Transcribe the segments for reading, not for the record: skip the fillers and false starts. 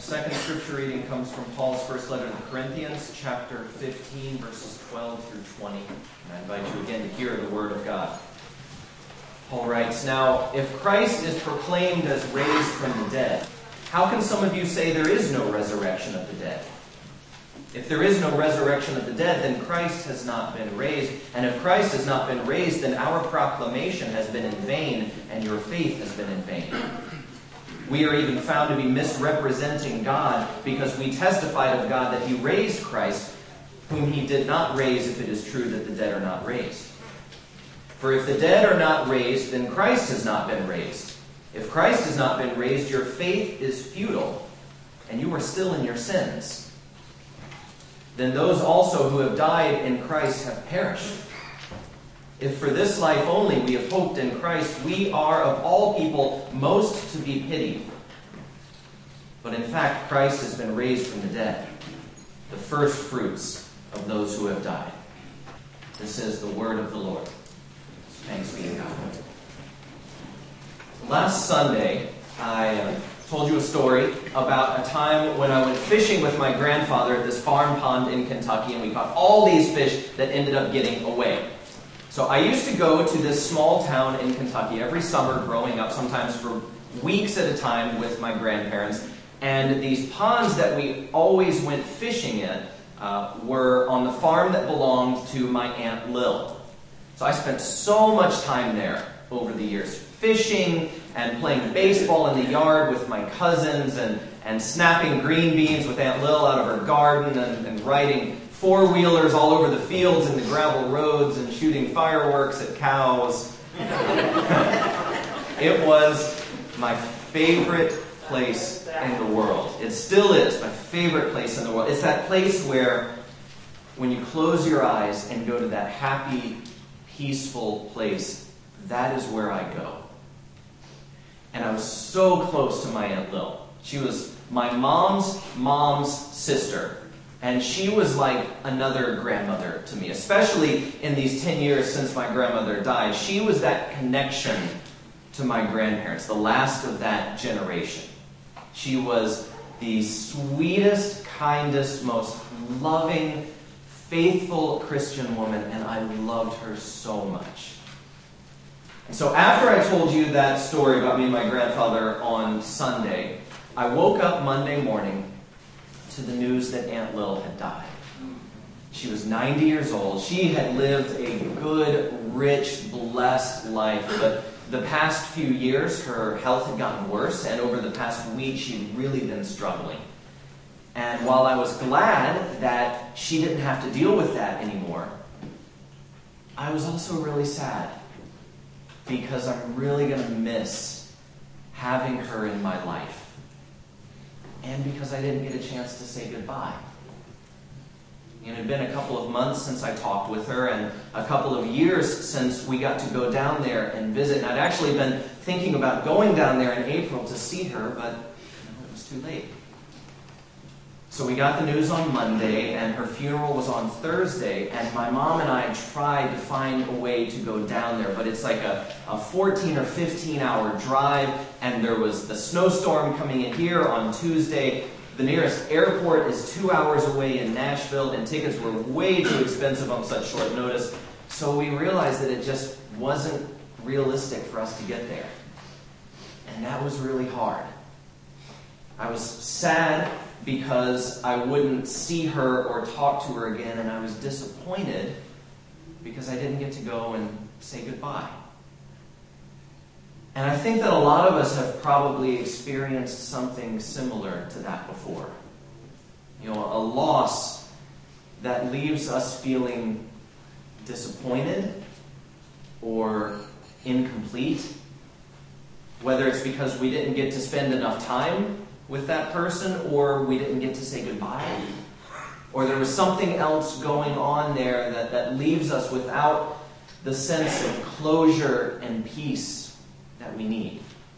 second scripture reading comes from Paul's first letter to the Corinthians, chapter 15, verses 12 through 20. And I invite you again to hear the word of God. Paul writes, "Now, if Christ is proclaimed as raised from the dead, how can some of you say there is no resurrection of the dead? If there is no resurrection of the dead, then Christ has not been raised. And if Christ has not been raised, then our proclamation has been in vain, and your faith has been in vain. We are even found to be misrepresenting God, because we testified of God that He raised Christ, whom He did not raise, if it is true that the dead are not raised. For if the dead are not raised, then Christ has not been raised. If Christ has not been raised, your faith is futile, and you are still in your sins. Then those also who have died in Christ have perished. If for this life only we have hoped in Christ, we are of all people most to be pitied. But in fact, Christ has been raised from the dead, the first fruits of those who have died." This is the word of the Lord. Thanks be to God. Last Sunday, I told you a story about a time when I went fishing with my grandfather at this farm pond in Kentucky, and we caught all these fish that ended up getting away. So I used to go to this small town in Kentucky every summer growing up, sometimes for weeks at a time with my grandparents. And these ponds that we always went fishing in were on the farm that belonged to my Aunt Lil. So I spent so much time there over the years, fishing and playing baseball in the yard with my cousins and snapping green beans with Aunt Lil out of her garden and riding four-wheelers all over the fields and the gravel roads and shooting fireworks at cows. It was my favorite place in the world. It still is my favorite place in the world. It's that place where when you close your eyes and go to that happy, peaceful place, that is where I go. And I was so close to my Aunt Lil. She was my mom's sister. And she was like another grandmother to me, especially in these 10 years since my grandmother died. She was that connection to my grandparents, the last of that generation. She was the sweetest, kindest, most loving, faithful Christian woman, and I loved her so much. And so after I told you that story about me and my grandfather on Sunday, I woke up Monday morning to the news that Aunt Lil had died. She was 90 years old. She had lived a good, rich, blessed life. But the past few years, her health had gotten worse, and over the past week, she'd really been struggling. And while I was glad that she didn't have to deal with that anymore, I was also really sad, because I'm really going to miss having her in my life. And because I didn't get a chance to say goodbye. It had been a couple of months since I talked with her, and a couple of years since we got to go down there and visit. And I'd actually been thinking about going down there in April to see her, but it was too late. So we got the news on Monday, and her funeral was on Thursday, and my mom and I tried to find a way to go down there, but it's like a 14 or 15-hour drive, and there was the snowstorm coming in here on Tuesday. The nearest airport is 2 hours away in Nashville, and tickets were way too expensive on such short notice, so we realized that it just wasn't realistic for us to get there. And that was really hard. I was sad because I wouldn't see her or talk to her again, and I was disappointed because I didn't get to go and say goodbye. And I think that a lot of us have probably experienced something similar to that before. A loss that leaves us feeling disappointed or incomplete, whether it's because we didn't get to spend enough time with that person, or we didn't get to say goodbye, or there was something else going on there that leaves us without the sense of closure and peace that we need.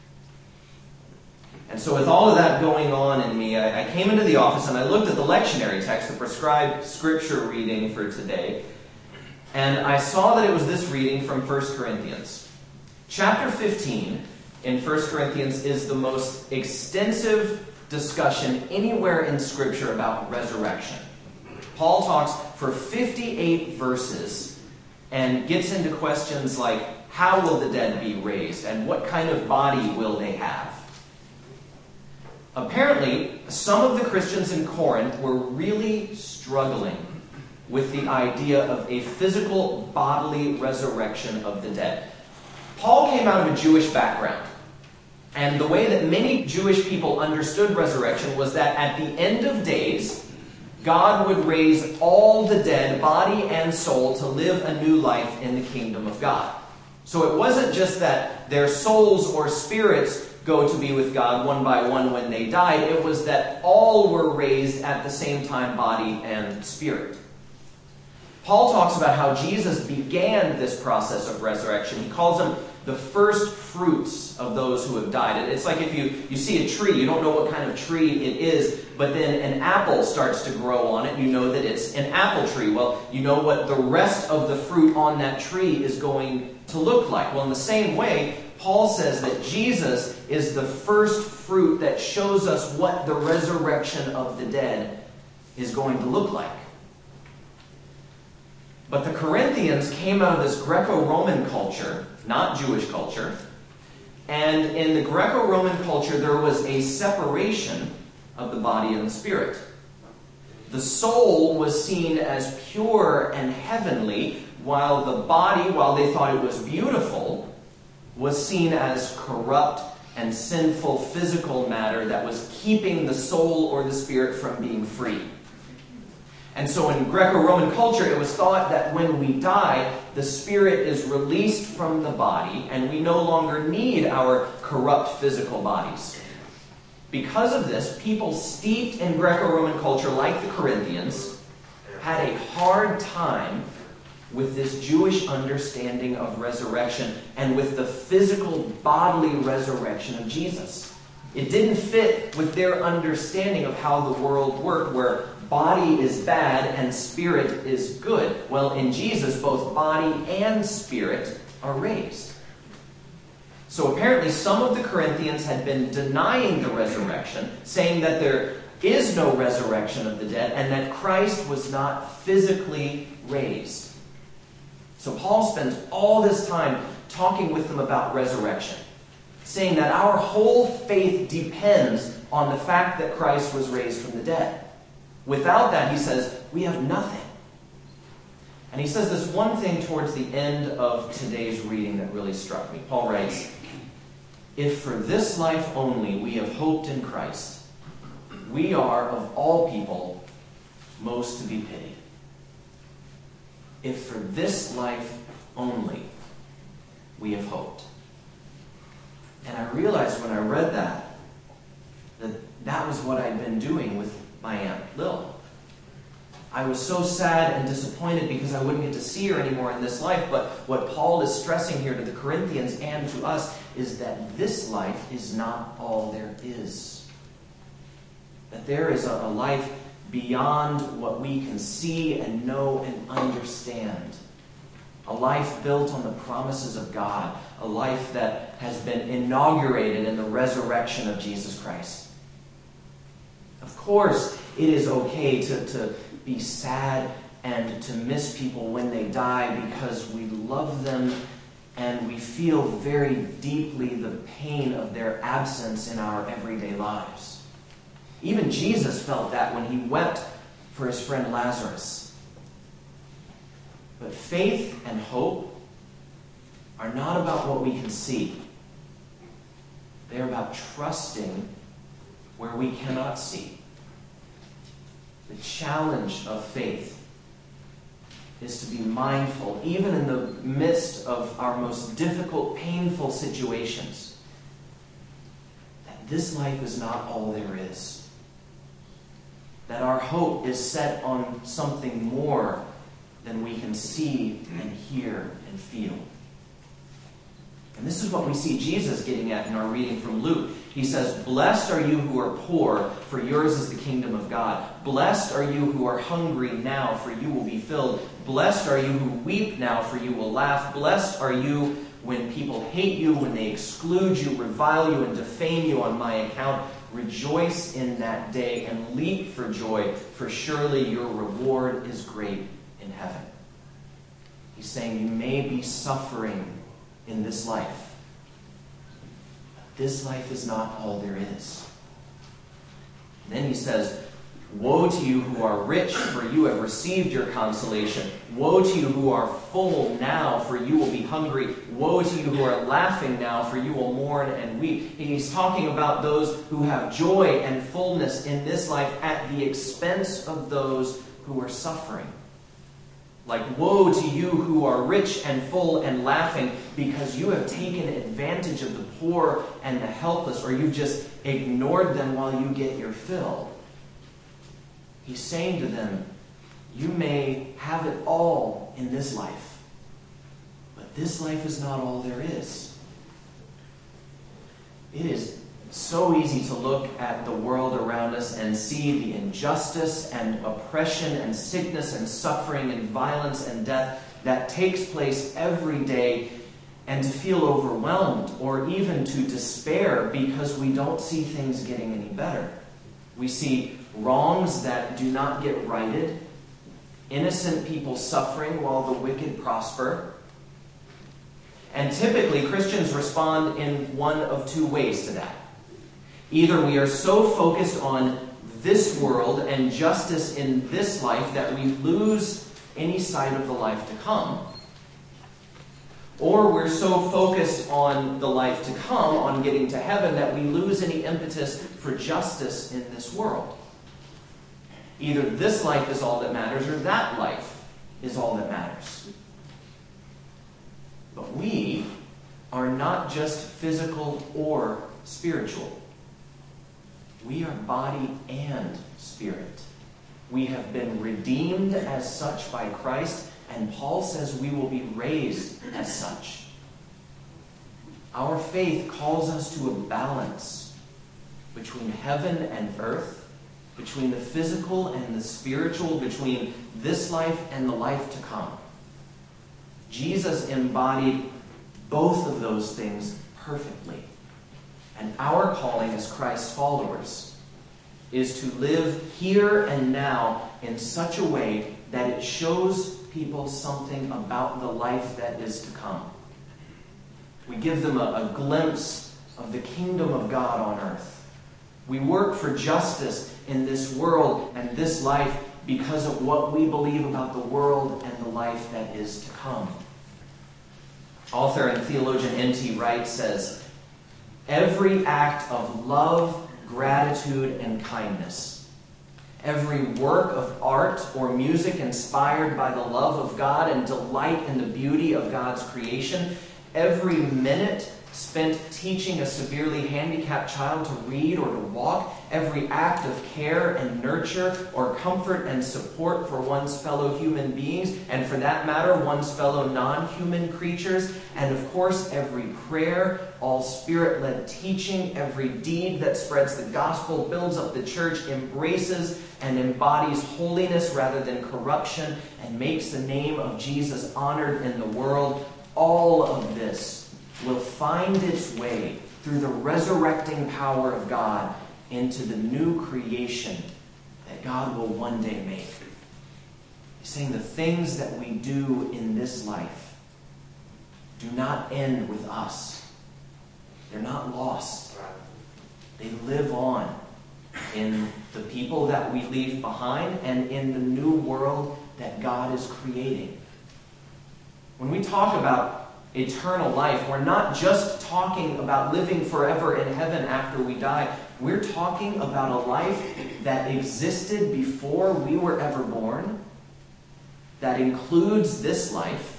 And so with all of that going on in me, I came into the office and I looked at the lectionary text, the prescribed scripture reading for today, and I saw that it was this reading from 1 Corinthians. Chapter 15 in 1 Corinthians is the most extensive discussion anywhere in Scripture about resurrection. Paul talks for 58 verses and gets into questions like, how will the dead be raised? And what kind of body will they have? Apparently, some of the Christians in Corinth were really struggling with the idea of a physical bodily resurrection of the dead. Paul came out of a Jewish background. And the way that many Jewish people understood resurrection was that at the end of days, God would raise all the dead, body and soul, to live a new life in the kingdom of God. So it wasn't just that their souls or spirits go to be with God one by one when they died. It was that all were raised at the same time, body and spirit. Paul talks about how Jesus began this process of resurrection. He calls them the first fruits of those who have died. It's like if you see a tree, you don't know what kind of tree it is, but then an apple starts to grow on it. You know that it's an apple tree. Well, you know what the rest of the fruit on that tree is going to look like. Well, in the same way, Paul says that Jesus is the first fruit that shows us what the resurrection of the dead is going to look like. But the Corinthians came out of this Greco-Roman culture, not Jewish culture. And in the Greco-Roman culture, there was a separation of the body and the spirit. The soul was seen as pure and heavenly, while the body, while they thought it was beautiful, was seen as corrupt and sinful physical matter that was keeping the soul or the spirit from being free. And so in Greco-Roman culture, it was thought that when we die, the spirit is released from the body, and we no longer need our corrupt physical bodies. Because of this, people steeped in Greco-Roman culture, like the Corinthians, had a hard time with this Jewish understanding of resurrection and with the physical bodily resurrection of Jesus. It didn't fit with their understanding of how the world worked, where body is bad and spirit is good. Well, in Jesus, both body and spirit are raised. So apparently some of the Corinthians had been denying the resurrection, saying that there is no resurrection of the dead and that Christ was not physically raised. So Paul spends all this time talking with them about resurrection, saying that our whole faith depends on the fact that Christ was raised from the dead. Without that, he says, we have nothing. And he says this one thing towards the end of today's reading that really struck me. Paul writes, if for this life only we have hoped in Christ, we are of all people most to be pitied. If for this life only we have hoped. And I realized when I read that that was what I'd been doing with my Aunt Lil. I was so sad and disappointed because I wouldn't get to see her anymore in this life. But what Paul is stressing here to the Corinthians and to us is that this life is not all there is. That there is a life beyond what we can see and know and understand. A life built on the promises of God. A life that has been inaugurated in the resurrection of Jesus Christ. Of course, it is okay to be sad and to miss people when they die because we love them and we feel very deeply the pain of their absence in our everyday lives. Even Jesus felt that when he wept for his friend Lazarus. But faith and hope are not about what we can see. They're about trusting where we cannot see. The challenge of faith is to be mindful, even in the midst of our most difficult, painful situations, that this life is not all there is. That our hope is set on something more than we can see and hear and feel. And this is what we see Jesus getting at in our reading from Luke. He says, blessed are you who are poor, for yours is the kingdom of God. Blessed are you who are hungry now, for you will be filled. Blessed are you who weep now, for you will laugh. Blessed are you when people hate you, when they exclude you, revile you, and defame you on my account. Rejoice in that day and leap for joy, for surely your reward is great in heaven. He's saying you may be suffering in this life, but this life is not all there is. And then he says, woe to you who are rich, for you have received your consolation. Woe to you who are full now, for you will be hungry. Woe to you who are laughing now, for you will mourn and weep. He's talking about those who have joy and fullness in this life at the expense of those who are suffering. Like, woe to you who are rich and full and laughing, because you have taken advantage of the poor and the helpless, or you've just ignored them while you get your fill. He's saying to them, you may have it all in this life, but this life is not all there is. It is so easy to look at the world around us and see the injustice and oppression and sickness and suffering and violence and death that takes place every day, and to feel overwhelmed or even to despair because we don't see things getting any better. We see wrongs that do not get righted, innocent people suffering while the wicked prosper. And typically, Christians respond in one of two ways to that. Either we are so focused on this world and justice in this life that we lose any sight of the life to come, or we're so focused on the life to come, on getting to heaven, that we lose any impetus for justice in this world. Either this life is all that matters, or that life is all that matters. But we are not just physical or spiritual. We are body and spirit. We have been redeemed as such by Christ, and Paul says we will be raised as such. Our faith calls us to a balance between heaven and earth, between the physical and the spiritual, between this life and the life to come. Jesus embodied both of those things perfectly. And our calling as Christ's followers is to live here and now in such a way that it shows people something about the life that is to come. We give them a glimpse of the kingdom of God on earth. We work for justice in this world and this life because of what we believe about the world and the life that is to come. Author and theologian N.T. Wright says, every act of love, gratitude, and kindness, every work of art or music inspired by the love of God and delight in the beauty of God's creation, every minute spent teaching a severely handicapped child to read or to walk, every act of care and nurture or comfort and support for one's fellow human beings, and for that matter, one's fellow non-human creatures, and of course, every prayer, all spirit-led teaching, every deed that spreads the gospel, builds up the church, embraces and embodies holiness rather than corruption, and makes the name of Jesus honored in the world, all of this will find its way through the resurrecting power of God into the new creation that God will one day make. He's saying the things that we do in this life do not end with us. They're not lost. They live on in the people that we leave behind and in the new world that God is creating. When we talk about eternal life, we're not just talking about living forever in heaven after we die. We're talking about a life that existed before we were ever born, that includes this life,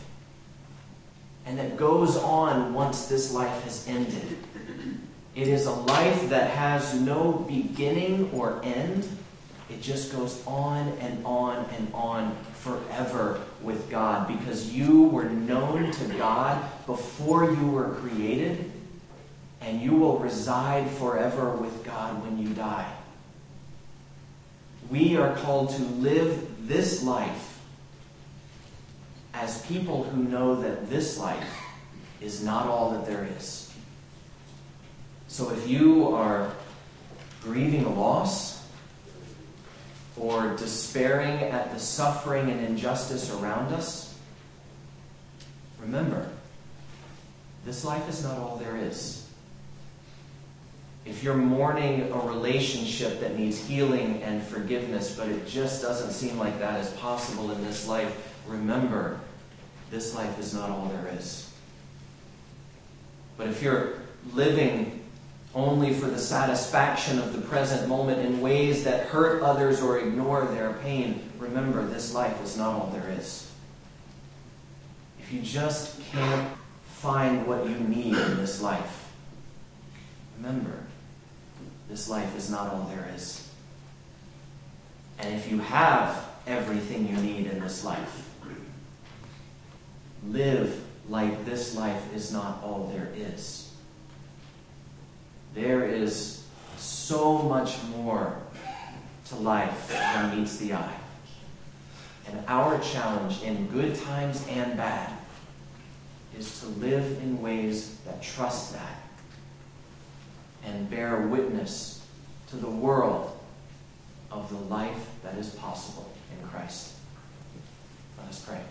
and that goes on once this life has ended. It is a life that has no beginning or end. It just goes on and on and on forever with God, because you were known to God before you were created, and you will reside forever with God when you die. We are called to live this life as people who know that this life is not all that there is. So if you are grieving a loss, or despairing at the suffering and injustice around us, remember, this life is not all there is. If you're mourning a relationship that needs healing and forgiveness, but it just doesn't seem like that is possible in this life, remember, this life is not all there is. But if you're living only for the satisfaction of the present moment in ways that hurt others or ignore their pain, remember, this life is not all there is. If you just can't find what you need in this life, remember, this life is not all there is. And if you have everything you need in this life, live like this life is not all there is. There is so much more to life than meets the eye. And our challenge in good times and bad is to live in ways that trust that and bear witness to the world of the life that is possible in Christ. Let us pray.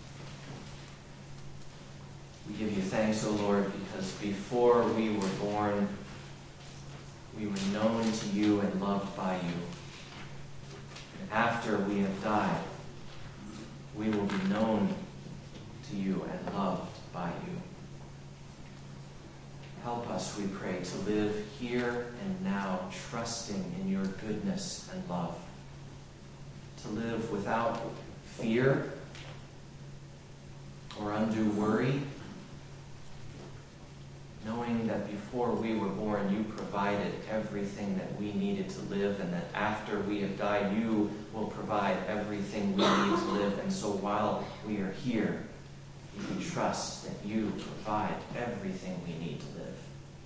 We give you thanks, O Lord, because before we were born, we were known to you and loved by you. And after we have died, we will be known to you and loved by you. Help us, we pray, to live here and now, trusting in your goodness and love. To live without fear or undue worry, knowing that before we were born, you provided everything that we needed to live, and that after we have died, you will provide everything we need to live. And so while we are here, we can trust that you provide everything we need to live.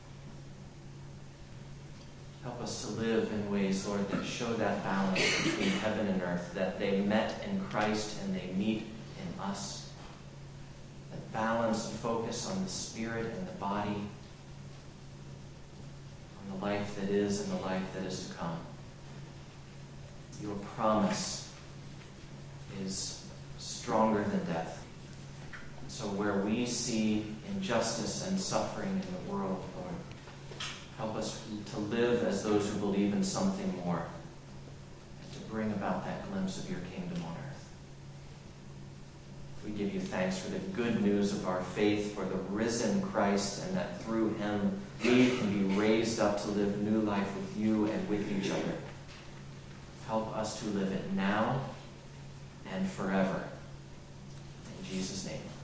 Help us to live in ways, Lord, that show that balance between heaven and earth, that they met in Christ and they meet in us. That balance and focus on the spirit and the body, on the life that is and the life that is to come. Your promise is stronger than death. So where we see injustice and suffering in the world, Lord, help us to live as those who believe in something more, and to bring about that glimpse of your kingdom on earth. We give you thanks for the good news of our faith, for the risen Christ, and that through him we can be raised up to live new life with you and with each other. Help us to live it now and forever. In Jesus' name.